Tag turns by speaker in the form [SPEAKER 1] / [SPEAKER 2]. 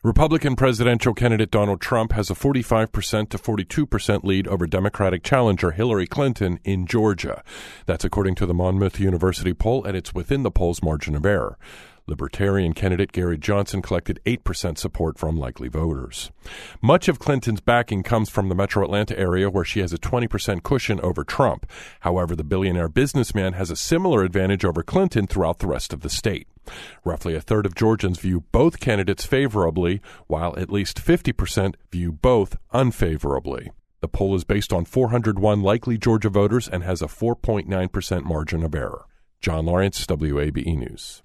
[SPEAKER 1] Republican presidential candidate Donald Trump has a 45% to 42% lead over Democratic challenger Hillary Clinton in Georgia. That's according to the Monmouth University poll, and it's within the poll's margin of error. Libertarian candidate Gary Johnson collected 8% support from likely voters. Much of Clinton's backing comes from the metro Atlanta area, where she has a 20% cushion over Trump. However, the billionaire businessman has a similar advantage over Clinton throughout the rest of the state. Roughly a third of Georgians view both candidates favorably, while at least 50% view both unfavorably. The poll is based on 401 likely Georgia voters and has a 4.9% margin of error. John Lawrence, WABE News.